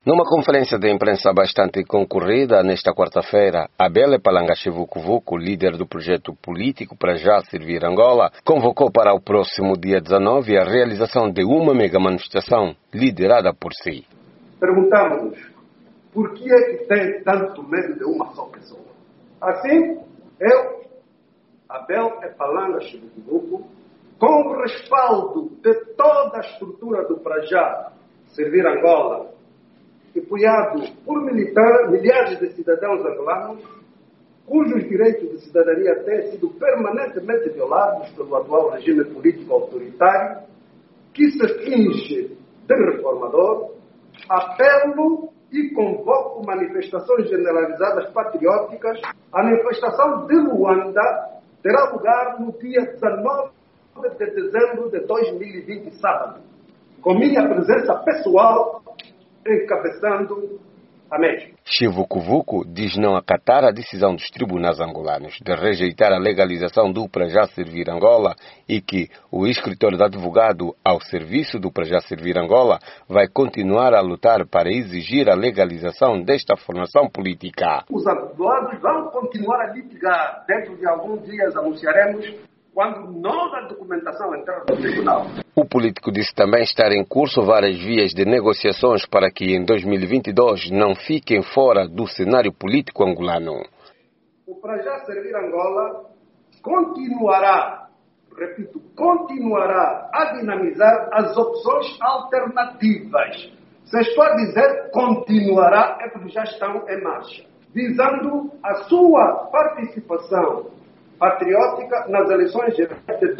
Numa conferência de imprensa bastante concorrida, nesta quarta-feira, Abel Palanga Chivukuvuku, líder do projeto político para já servir Angola, convocou para o próximo dia 19 a realização de uma mega manifestação liderada por si. Perguntamos-nos, por que é que tem tanto medo de uma só pessoa? Assim, eu, Abel Palanga Chivukuvuku, com o respaldo de toda a estrutura do para já servir Angola, apoiado por milhares de cidadãos angolanos, cujos direitos de cidadania têm sido permanentemente violados pelo atual regime político autoritário, que se finge de reformador, apelo e convoco manifestações generalizadas patrióticas. A manifestação de Luanda terá lugar no dia 19 de dezembro de 2020, sábado, com minha presença pessoal encabeçando a mesma. Chivukuvuku diz não acatar a decisão dos tribunais angolanos de rejeitar a legalização do para já servir Angola e que o escritório de advogado ao serviço do para já servir Angola vai continuar a lutar para exigir a legalização desta formação política. Os advogados vão continuar a litigar. Dentro de alguns dias anunciaremos quando nova documentação entrar no tribunal. O político disse também estar em curso várias vias de negociações para que em 2022 não fiquem fora do cenário político angolano. O para já servir Angola continuará, repito, continuará a dinamizar as opções alternativas. Se estou a dizer continuará, é porque já estão em marcha, visando a sua participação patriótica nas eleições gerais de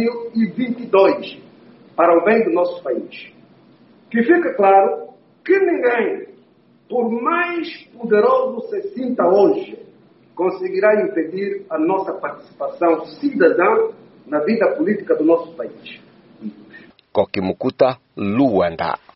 2022, para o bem do nosso país. Que fique claro que ninguém, por mais poderoso se sinta hoje, conseguirá impedir a nossa participação cidadã na vida política do nosso país. Kokimukuta, Luanda.